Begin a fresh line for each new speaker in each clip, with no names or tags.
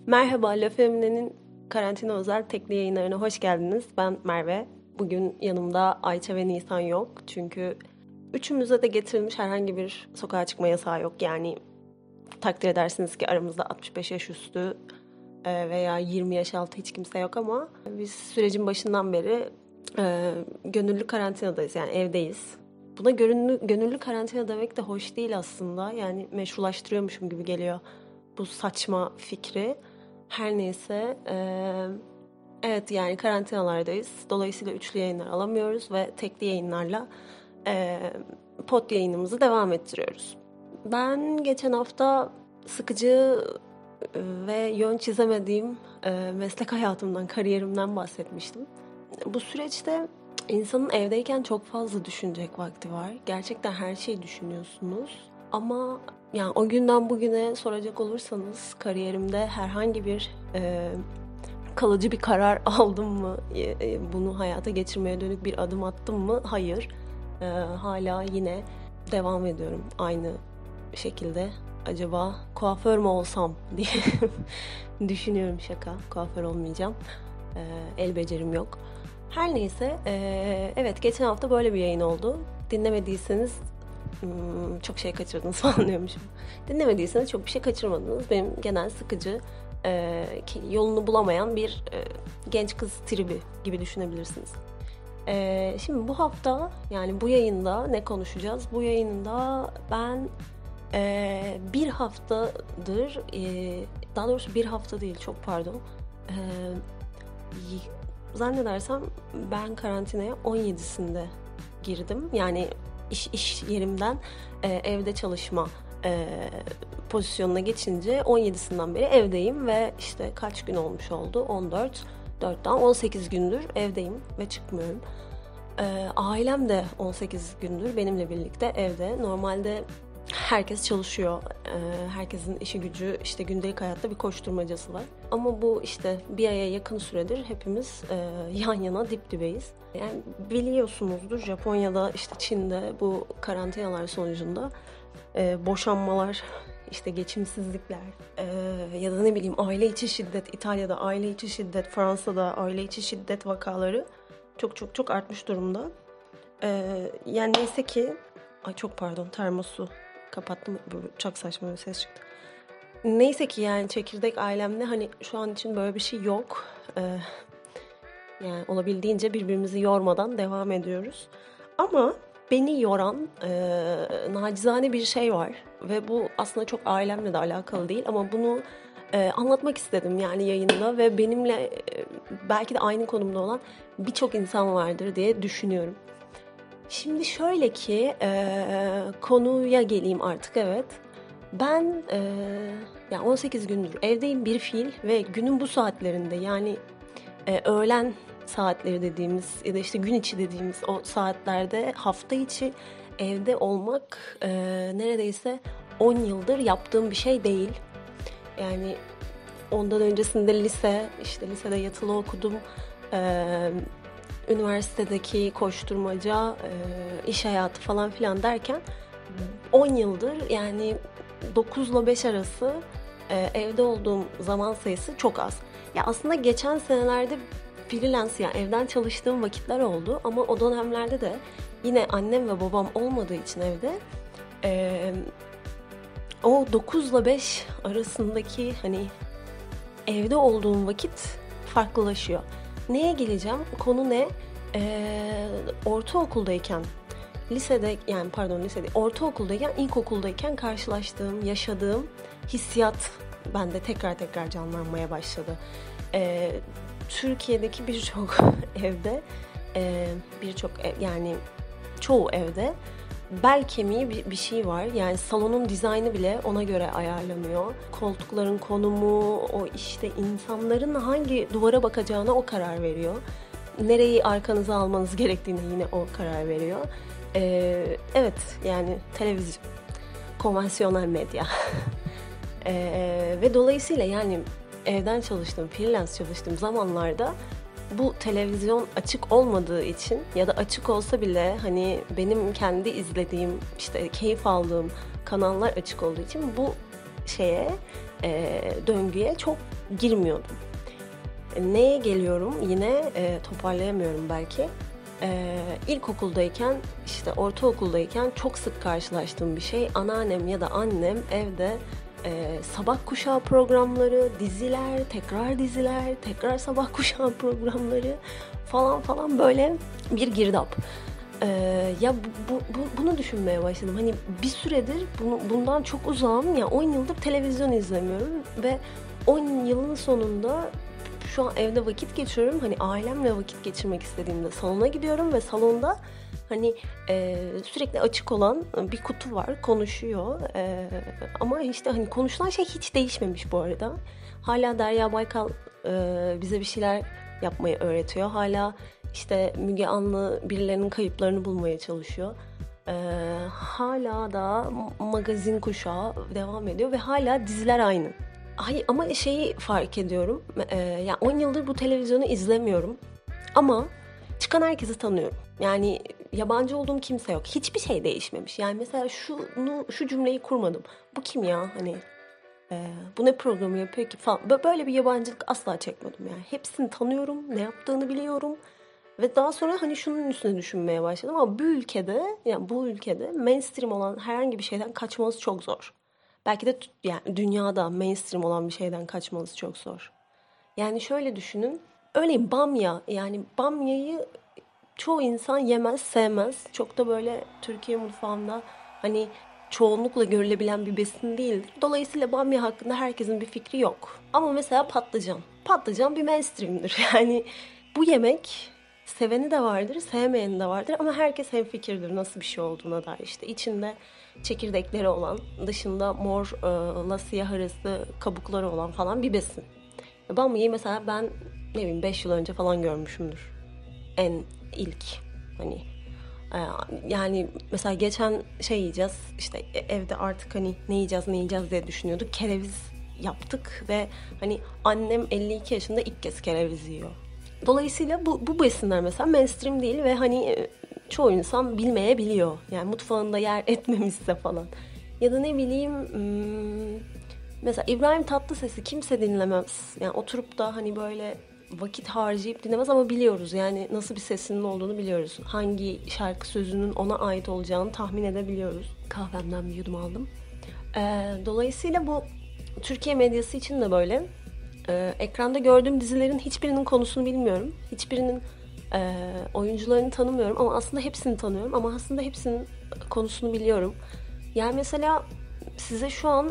Merhaba, La Femine'nin karantina özel tekli yayınlarına hoş geldiniz. Ben Merve. Bugün yanımda Ayça ve Nisan yok. Çünkü üçümüze de getirilmiş herhangi bir sokağa çıkma yasağı yok. Yani takdir edersiniz ki aramızda 65 yaş üstü veya 20 yaş altı hiç kimse yok ama biz sürecin başından beri gönüllü karantinadayız. Yani evdeyiz. Buna gönüllü karantina demek de hoş değil aslında. Yani meşrulaştırıyormuşum gibi geliyor bu saçma fikri. Her neyse, evet yani karantinalardayız. Dolayısıyla üçlü yayınlar alamıyoruz ve tekli yayınlarla pod yayınımızı devam ettiriyoruz. Ben geçen hafta sıkıcı ve yön çizemediğim meslek hayatımdan, kariyerimden bahsetmiştim. Bu süreçte insanın evdeyken çok fazla düşünecek vakti var. Gerçekten her şeyi düşünüyorsunuz. Ama yani o günden bugüne soracak olursanız kariyerimde herhangi bir kalıcı bir karar aldım mı? Bunu hayata geçirmeye dönük bir adım attım mı? Hayır. Hala yine devam ediyorum aynı şekilde. Acaba kuaför mü olsam diye düşünüyorum, şaka. Kuaför olmayacağım. El becerim yok. Her neyse, evet geçen hafta böyle bir yayın oldu. Dinlemediyseniz çok şey kaçırdınız falan diyormuşum. Dinlemediyseniz çok bir şey kaçırmadınız. Benim genel sıkıcı, yolunu bulamayan bir genç kız tribi gibi düşünebilirsiniz. Şimdi bu hafta, yani bu yayında ne konuşacağız? Bu yayında ben bir haftadır, daha doğrusu bir hafta değil, çok pardon. Zannedersem ben karantinaya 17'sinde girdim. Yani iş yerimden evde çalışma pozisyonuna geçince 17'sinden beri evdeyim ve işte kaç gün olmuş oldu? 4'ten 18 gündür evdeyim ve çıkmıyorum. Ailem de 18 gündür benimle birlikte evde. Normalde herkes çalışıyor. Herkesin işi gücü, işte gündelik hayatta bir koşturmacası var. Ama bu işte bir aya yakın süredir hepimiz yan yana dip dibeyiz. Yani biliyorsunuzdur, Japonya'da, işte Çin'de bu karantinalar sonucunda boşanmalar, işte geçimsizlikler ya da ne bileyim aile içi şiddet, İtalya'da aile içi şiddet, Fransa'da aile içi şiddet vakaları çok artmış durumda. Yani neyse ki, ay çok pardon, termosu kapattım, çok saçma bir ses çıktı. Neyse ki yani çekirdek ailemle hani şu an için böyle bir şey yok. Yani olabildiğince birbirimizi yormadan devam ediyoruz. Ama beni yoran nacizane bir şey var. Ve bu aslında çok ailemle de alakalı değil ama bunu anlatmak istedim yani yayında ve benimle belki de aynı konumda olan birçok insan vardır diye düşünüyorum. Şimdi şöyle ki, konuya geleyim artık, evet. Ben yani 18 gündür evdeyim bir fiil ve günün bu saatlerinde, yani öğlen saatleri dediğimiz ya da işte gün içi dediğimiz o saatlerde hafta içi evde olmak neredeyse 10 yıldır yaptığım bir şey değil. Yani ondan öncesinde işte lisede yatılı okudum. Üniversitedeki koşturmaca, iş hayatı falan filan derken 10 yıldır, yani 9 ile 5 arası evde olduğum zaman sayısı çok az. Ya aslında geçen senelerde freelance, yani evden çalıştığım vakitler oldu ama o dönemlerde de yine annem ve babam olmadığı için evde o 9 ile 5 arasındaki hani evde olduğum vakit farklılaşıyor. Neye geleceğim? Konu ne? Ortaokuldayken, ortaokuldayken, ilkokuldayken karşılaştığım, yaşadığım hissiyat bende tekrar canlanmaya başladı. Türkiye'deki birçok evde, yani çoğu evde bel kemiği bir şey var. Yani salonun dizaynı bile ona göre ayarlanıyor. Koltukların konumu, o işte insanların hangi duvara bakacağına o karar veriyor. Nereyi arkanıza almanız gerektiğine yine o karar veriyor. Evet, yani televizyon, konvansiyonel medya. Ve dolayısıyla yani evden çalıştığım, freelance çalıştığım zamanlarda bu televizyon açık olmadığı için ya da açık olsa bile hani benim kendi izlediğim, işte keyif aldığım kanallar açık olduğu için bu döngüye çok girmiyordum. Neye geliyorum? Yine toparlayamıyorum belki. İlkokuldayken, işte ortaokuldayken çok sık karşılaştığım bir şey. Anneannem ya da annem evde sabah kuşağı programları, diziler, tekrar sabah kuşağı programları falan böyle bir girdap. Ya bunu düşünmeye başladım. Hani bir süredir bundan çok uzağım. Ya 10 yıldır televizyon izlemiyorum ve 10 yılın sonunda şu an evde vakit geçiriyorum. Hani ailemle vakit geçirmek istediğimde salona gidiyorum ve salonda hani sürekli açık olan bir kutu var, konuşuyor. Ama işte hani konuşulan şey hiç değişmemiş bu arada. Hala Derya Baykal bize bir şeyler yapmayı öğretiyor. Hala işte Müge Anlı birilerinin kayıplarını bulmaya çalışıyor. Hala da magazin kuşağı devam ediyor ve hala diziler aynı. Hayır, ama şeyi fark ediyorum. Yani 10 yıldır bu televizyonu izlemiyorum. Ama çıkan herkesi tanıyorum. Yani yabancı olduğum kimse yok. Hiçbir şey değişmemiş. Yani mesela şu cümleyi kurmadım. Bu kim ya? Hani bu ne programı yapıyor ki falan. Böyle bir yabancılık asla çekmedim yani. Hepsini tanıyorum. Ne yaptığını biliyorum. Ve daha sonra hani şunun üstüne düşünmeye başladım. Ama bu ülkede mainstream olan herhangi bir şeyden kaçmanız çok zor. Belki de yani dünyada mainstream olan bir şeyden kaçmanız çok zor. Yani şöyle düşünün. Örneğin bamya. Yani bamyayı çoğu insan yemez, sevmez. Çok da böyle Türkiye mutfağında hani çoğunlukla görülebilen bir besin değildir. Dolayısıyla bamya hakkında herkesin bir fikri yok. Ama mesela patlıcan. Patlıcan bir mainstream'dir. Yani bu yemek seveni de vardır, sevmeyeni de vardır ama herkes hemfikirdir nasıl bir şey olduğuna dair. İşte içinde çekirdekleri olan, dışında morla siyah arası kabukları olan falan bir besin. Bamya'yı mesela ben ne bileyim 5 yıl önce falan görmüşümdür. En ilk hani yani mesela geçen şey yiyeceğiz işte evde artık hani ne yiyeceğiz diye düşünüyorduk. Kereviz yaptık ve hani annem 52 yaşında ilk kez kereviz yiyor. Dolayısıyla bu besinler mesela mainstream değil ve hani çoğu insan bilmeyebiliyor. Yani mutfağında yer etmemişse falan. Ya da ne bileyim mesela İbrahim Tatlıses'i kimse dinlemez. Yani oturup da hani böyle vakit harcayıp dinlemez ama biliyoruz. Yani nasıl bir sesinin olduğunu biliyoruz. Hangi şarkı sözünün ona ait olacağını tahmin edebiliyoruz. Kahvemden bir yudum aldım. Dolayısıyla bu Türkiye medyası için de böyle. Ekranda gördüğüm dizilerin hiçbirinin konusunu bilmiyorum. Hiçbirinin oyuncularını tanımıyorum ama aslında hepsini tanıyorum. Ama aslında hepsinin konusunu biliyorum. Yani mesela size şu an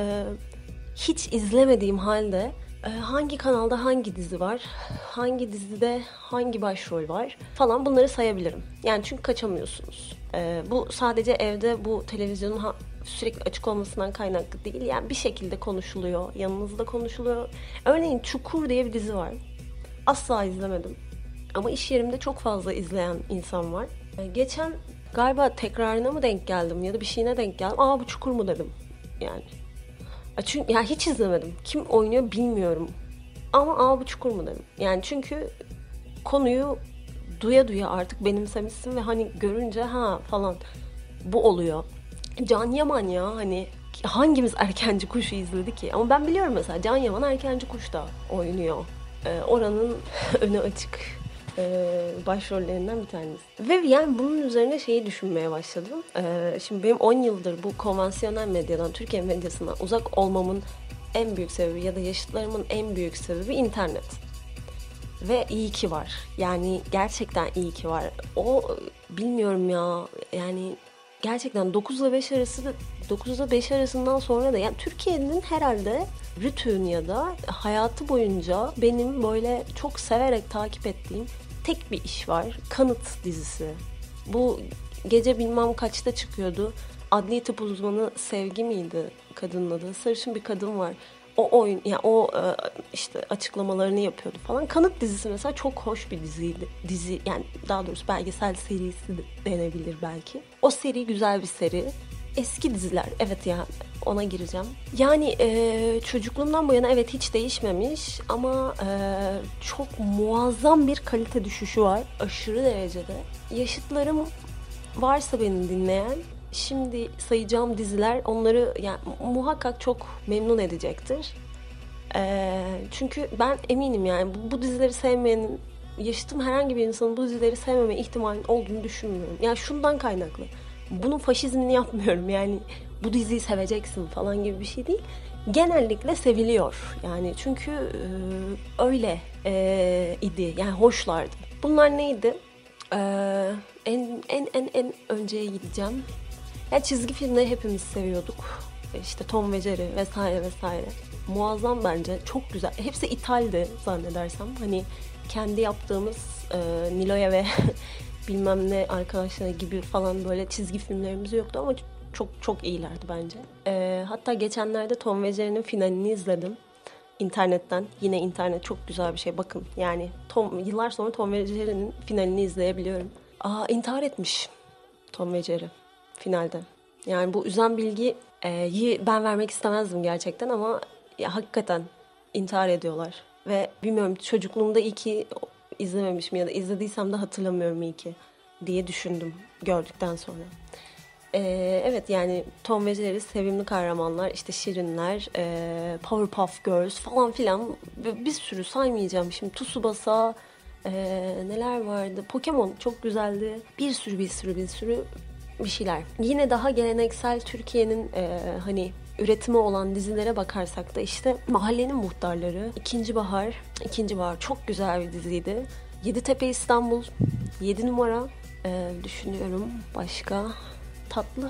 hiç izlemediğim halde hangi kanalda hangi dizi var, hangi dizide hangi başrol var falan bunları sayabilirim. Yani çünkü kaçamıyorsunuz. Bu sadece evde bu televizyonun sürekli açık olmasından kaynaklı değil. Yani bir şekilde konuşuluyor, yanınızda konuşuluyor. Örneğin Çukur diye bir dizi var. Asla izlemedim. Ama iş yerimde çok fazla izleyen insan var. Geçen galiba tekrarına mı denk geldim ya da bir şeyine denk geldim. Aa bu Çukur mu dedim. Yani. Çünkü ya hiç izlemedim. Kim oynuyor bilmiyorum. Ama aa bu Çukur mu dedim. Yani çünkü konuyu duya duya artık benimsemişsin ve hani görünce ha falan bu oluyor. Can Yaman ya hani hangimiz Erkenci Kuş'u izledi ki? Ama ben biliyorum mesela Can Yaman Erkenci Kuş'ta oynuyor. Oranın önü açık başrollerinden bir tanesi. Ve yani bunun üzerine şeyi düşünmeye başladım. Şimdi benim 10 yıldır bu konvansiyonel medyadan, Türkiye medyasından uzak olmamın en büyük sebebi ya da yaşıtlarımın en büyük sebebi internet. Ve iyi ki var. Yani gerçekten iyi ki var. O bilmiyorum ya yani gerçekten 9 ile 5 arası 9 ile 5 arasından sonra da yani Türkiye'nin herhalde rütün ya da hayatı boyunca benim böyle çok severek takip ettiğim tek bir iş var. Kanıt dizisi. Bu gece bilmem kaçta çıkıyordu. Adli tıp uzmanı Sevgi miydi kadının adı? Sarışın bir kadın var. O oyun yani işte açıklamalarını yapıyordu falan. Kanıt dizisi mesela çok hoş bir diziydi. Dizi yani daha doğrusu belgesel serisi denebilir belki. O seri güzel bir seri. Eski diziler evet yani ona gireceğim. Yani çocukluğumdan bu yana evet hiç değişmemiş ama çok muazzam bir kalite düşüşü var. Aşırı derecede. Yaşıtlarım varsa beni dinleyen şimdi sayacağım diziler onları yani muhakkak çok memnun edecektir. Çünkü ben eminim yani bu dizileri sevmeyenin, yaşadığım herhangi bir insanın bu dizileri sevmeme ihtimalinin olduğunu düşünmüyorum. Yani şundan kaynaklı. Bunun faşizmini yapmıyorum yani bu diziyi seveceksin falan gibi bir şey değil. Genellikle seviliyor yani çünkü öyle idi yani hoşlardı. Bunlar neydi? En önceye gideceğim. Ya çizgi filmleri hepimiz seviyorduk. İşte Tom ve Jerry vesaire vesaire. Muazzam bence. Çok güzel. Hepsi ithaldi zannedersem. Hani kendi yaptığımız Nilo'ya ve bilmem ne arkadaşlar gibi falan böyle çizgi filmlerimiz yoktu ama çok çok iyilerdi bence. Hatta geçenlerde Tom ve Jerry'nin finalini izledim. İnternetten. Yine internet çok güzel bir şey. Bakın yani yıllar sonra Tom ve Jerry'nin finalini izleyebiliyorum. İntihar etmiş Tom ve Jerry finalde. Yani bu üzen bilgiyi ben vermek istemezdim gerçekten ama ya, hakikaten intihar ediyorlar. Ve bilmiyorum çocukluğumda iyi ki izlememişim ya da izlediysem de hatırlamıyorum iyi ki diye düşündüm gördükten sonra. Evet yani Tom ve Jerry sevimli kahramanlar, işte şirinler, Powerpuff Girls falan filan bir sürü saymayacağım şimdi. Tsubasa, neler vardı? Pokemon çok güzeldi. Bir sürü bir şeyler. Yine daha geleneksel Türkiye'nin hani üretimi olan dizilere bakarsak da işte Mahallenin Muhtarları, İkinci Bahar çok güzel bir diziydi. Yeditepe İstanbul, 7 numara düşünüyorum başka. Tatlı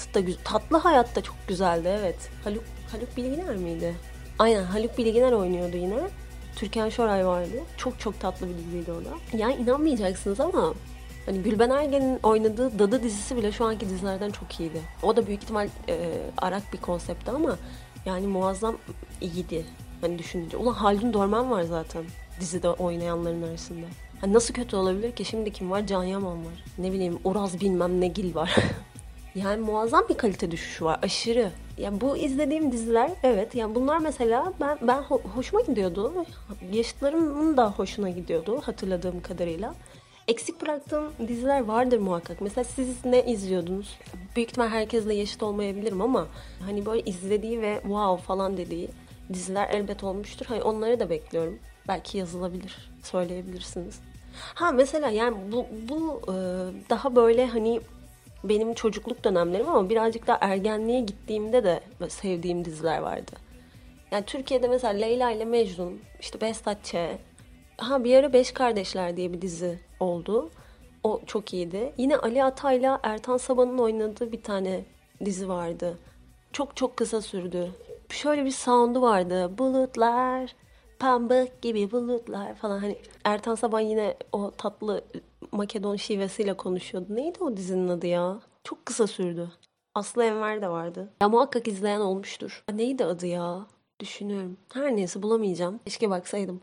Hayat da çok güzeldi evet. Haluk Bilginer miydi? Aynen Haluk Bilginer oynuyordu yine. Türkan Şoray vardı. Çok çok tatlı bir diziydi o da. Yani inanmayacaksınız ama hani Gülben Ergen'in oynadığı Dadı dizisi bile şu anki dizilerden çok iyiydi. O da büyük ihtimal arak bir konseptti ama yani muazzam iyiydi. Hani düşününce. Ulan Haldun Dorman var zaten dizide oynayanların arasında. Hani nasıl kötü olabilir ki? Şimdi kim var? Can Yaman var. Ne bileyim Uraz bilmem ne Gil var. Yani muazzam bir kalite düşüşü var. Aşırı. Yani bu izlediğim diziler evet. Yani bunlar mesela ben hoşuma gidiyordu. Yaşıtlarımın da hoşuna gidiyordu hatırladığım kadarıyla. Eksik bıraktığım diziler vardır muhakkak. Mesela siz ne izliyordunuz? Büyük ihtimal herkesle yaşıt olmayabilirim ama hani böyle izlediği ve wow falan dediği diziler elbet olmuştur. Hani onları da bekliyorum. Belki yazılabilir. Söyleyebilirsiniz. Mesela yani bu daha böyle hani benim çocukluk dönemlerim ama birazcık daha ergenliğe gittiğimde de sevdiğim diziler vardı. Yani Türkiye'de mesela Leyla ile Mecnun, işte Behzat Ç. Bir ara Beş Kardeşler diye bir dizi oldu. O çok iyiydi. Yine Ali Atay'la Ertan Saban'ın oynadığı bir tane dizi vardı. Çok çok kısa sürdü. Şöyle bir sound'u vardı. Bulutlar, pamuk gibi bulutlar falan. Hani Ertan Saban yine o tatlı Makedon şivesiyle konuşuyordu. Neydi o dizinin adı ya? Çok kısa sürdü. Aslı Enver de vardı. Ya muhakkak izleyen olmuştur. Neydi adı ya? Düşünüyorum. Her neyse bulamayacağım. Keşke baksaydım.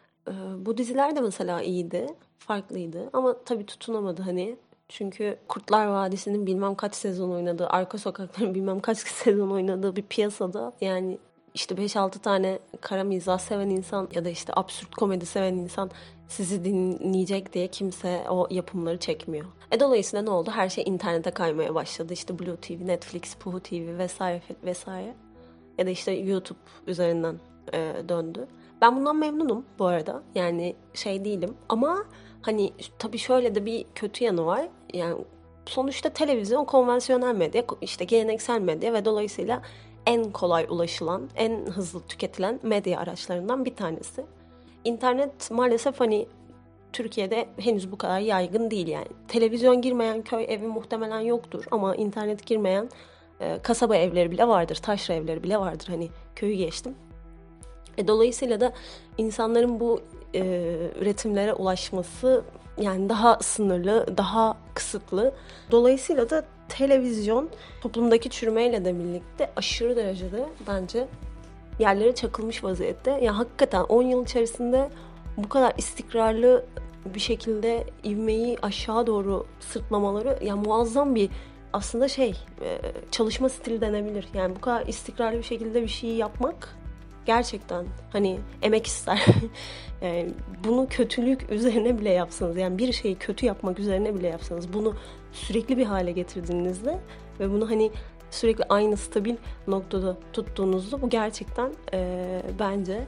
Bu diziler de mesela iyiydi. Farklıydı. Ama tabii tutunamadı hani. Çünkü Kurtlar Vadisi'nin bilmem kaç sezon oynadığı, Arka Sokakların bilmem kaç sezon oynadığı bir piyasada yani işte 5-6 tane kara mizah seven insan ya da işte absürt komedi seven insan sizi dinleyecek diye kimse o yapımları çekmiyor. Dolayısıyla ne oldu? Her şey internete kaymaya başladı. İşte Blue TV, Netflix, Puhu TV vesaire vesaire. Ya da işte YouTube üzerinden döndü. Ben bundan memnunum bu arada. Yani şey değilim ama hani tabii şöyle de bir kötü yanı var. Yani sonuçta televizyon konvansiyonel medya, işte geleneksel medya ve dolayısıyla en kolay ulaşılan, en hızlı tüketilen medya araçlarından bir tanesi. İnternet maalesef hani Türkiye'de henüz bu kadar yaygın değil yani. Televizyon girmeyen köy evi muhtemelen yoktur ama internet girmeyen kasaba evleri bile vardır, taşra evleri bile vardır. Hani köyü geçtim. Dolayısıyla da insanların bu üretimlere ulaşması yani daha sınırlı, daha kısıtlı. Dolayısıyla da televizyon toplumdaki çürümeyle de birlikte aşırı derecede bence yerlere çakılmış vaziyette. Yani hakikaten 10 yıl içerisinde bu kadar istikrarlı bir şekilde ivmeyi aşağı doğru sırtlamaları yani muazzam bir aslında çalışma stili denebilir. Yani bu kadar istikrarlı bir şekilde bir şeyi yapmak gerçekten hani emek ister. Yani bunu kötülük üzerine bile yapsanız yani bir şeyi kötü yapmak üzerine bile yapsanız bunu sürekli bir hale getirdiğinizde Ve bunu hani sürekli aynı stabil noktada tuttuğunuzda bu gerçekten bence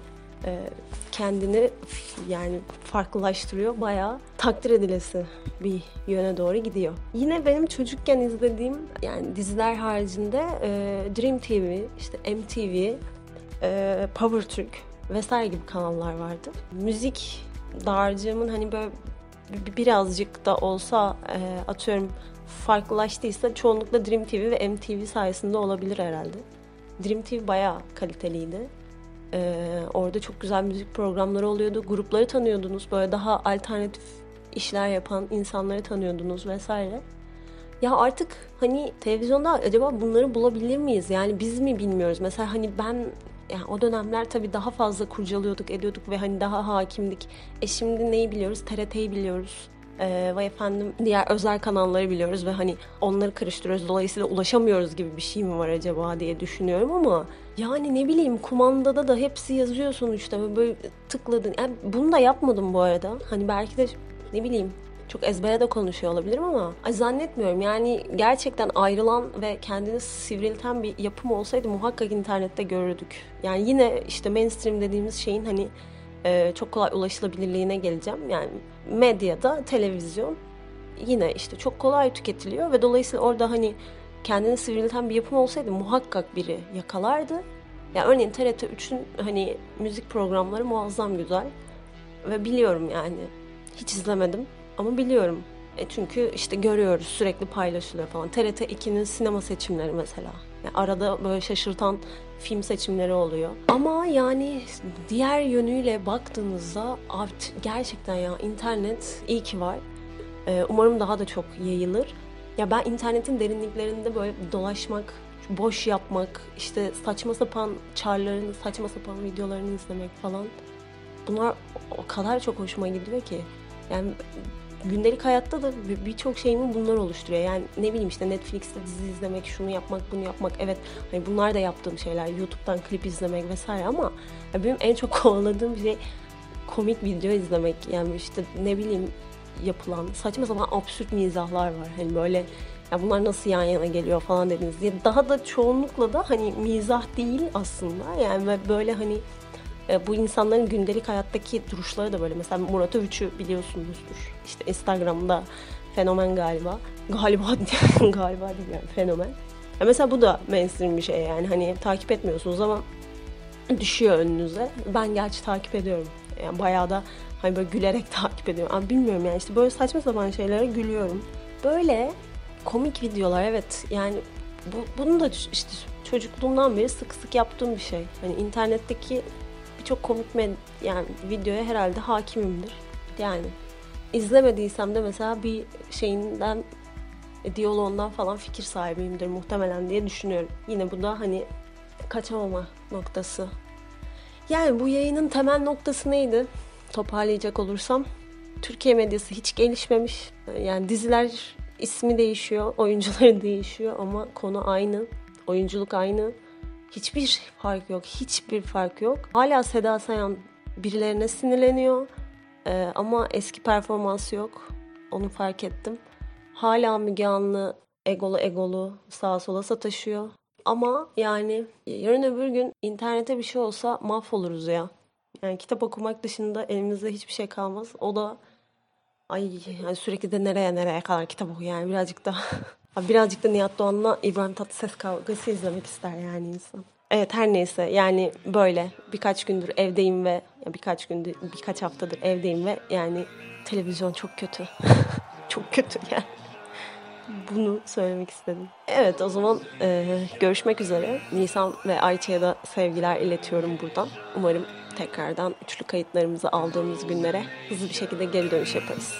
kendini yani farklılaştırıyor. Bayağı takdir edilesi bir yöne doğru gidiyor. Yine benim çocukken izlediğim yani diziler haricinde Dream TV, işte MTV, Power Türk vesaire gibi kanallar vardı. Müzik dağarcığımın hani böyle birazcık da olsa atıyorum farklılaştıysa çoğunlukla Dream TV ve MTV sayesinde olabilir herhalde. Dream TV bayağı kaliteliydi. Orada çok güzel müzik programları oluyordu. Grupları tanıyordunuz. Böyle daha alternatif işler yapan insanları tanıyordunuz vesaire. Ya artık hani televizyonda acaba bunları bulabilir miyiz? Yani biz mi bilmiyoruz? Mesela hani ben yani o dönemler tabii daha fazla kurcalıyorduk, ediyorduk ve hani daha hakimdik. Şimdi neyi biliyoruz? TRT'yi biliyoruz. Ve efendim diğer özel kanalları biliyoruz ve hani onları karıştırıyoruz. Dolayısıyla ulaşamıyoruz gibi bir şey mi var acaba diye düşünüyorum ama yani ne bileyim kumandada da hepsi yazıyor sonuçta ve böyle tıkladın. Yani bunu da yapmadım bu arada. Hani belki de ne bileyim çok ezbere de konuşuyor olabilirim ama zannetmiyorum. Yani gerçekten ayrılan ve kendini sivrilten bir yapım olsaydı muhakkak internette görürdük. Yani yine işte mainstream dediğimiz şeyin hani çok kolay ulaşılabilirliğine geleceğim. Yani medyada, televizyon yine işte çok kolay tüketiliyor ve dolayısıyla orada hani kendini sivrilten bir yapım olsaydı muhakkak biri yakalardı. Yani örneğin TRT 3'ün hani müzik programları muazzam güzel ve biliyorum yani hiç izlemedim ama biliyorum. Çünkü işte görüyoruz sürekli paylaşılıyor falan. TRT 2'nin sinema seçimleri mesela. Yani arada böyle şaşırtan film seçimleri oluyor. Ama yani diğer yönüyle baktığınızda gerçekten ya internet iyi ki var. Umarım daha da çok yayılır. Ya ben internetin derinliklerinde böyle dolaşmak, boş yapmak, işte saçma sapan çarlarını, saçma sapan videolarını izlemek falan. Bunlar o kadar çok hoşuma gidiyor ki. Yani gündelik hayatta da birçok şeyimi bunlar oluşturuyor. Yani ne bileyim işte Netflix'te dizi izlemek, şunu yapmak, bunu yapmak. Evet hani bunlar da yaptığım şeyler. YouTube'dan klip izlemek vesaire ama benim en çok kovaladığım şey komik video izlemek. Yani işte ne bileyim yapılan saçma sapan absürt mizahlar var. Hani böyle ya bunlar nasıl yan yana geliyor falan dediniz diye. Daha da çoğunlukla da hani mizah değil aslında. Yani böyle hani bu insanların gündelik hayattaki duruşları da böyle. Mesela Murat Övüç'ü biliyorsunuzdur. İşte Instagram'da fenomen galiba. Galiba değil yani fenomen. Ya mesela bu da mainstream bir şey yani. Hani takip etmiyorsunuz ama düşüyor önünüze. Ben gerçi takip ediyorum. Yani bayağı da hani böyle gülerek takip ediyorum. Ama bilmiyorum yani işte böyle saçma sapan şeylere gülüyorum. Böyle komik videolar evet yani bunu da işte çocukluğumdan beri sık sık yaptığım bir şey. Hani internetteki birçok komik yani videoya herhalde hakimimdir. Yani izlemediysem de mesela bir şeyinden diyaloğundan falan fikir sahibiyimdir muhtemelen diye düşünüyorum. Yine bu da hani kaçamama noktası. Yani bu yayının temel noktası neydi? Toparlayacak olursam Türkiye medyası hiç gelişmemiş. Yani diziler ismi değişiyor, oyuncuları değişiyor ama konu aynı, oyunculuk aynı. Hiçbir fark yok, hiçbir fark yok. Hala Seda Sayan birilerine sinirleniyor ama eski performansı yok. Onu fark ettim. Hala Müge Anlı egolu sağa sola sataşıyor. Ama yani yarın öbür gün internette bir şey olsa mahvoluruz ya. Yani kitap okumak dışında elimizde hiçbir şey kalmaz. O da yani sürekli de nereye kadar kitap oku yani birazcık da Nihat Doğan'la İbrahim Tatlıses kavgası izlemek ister yani insan. Evet her neyse yani böyle birkaç gündür evdeyim ve birkaç haftadır evdeyim ve yani televizyon çok kötü. Çok kötü yani. Bunu söylemek istedim. Evet o zaman görüşmek üzere. Nisan ve Ayça'ya da sevgiler iletiyorum buradan. Umarım tekrardan üçlü kayıtlarımızı aldığımız günlere hızlı bir şekilde geri dönüş yaparız.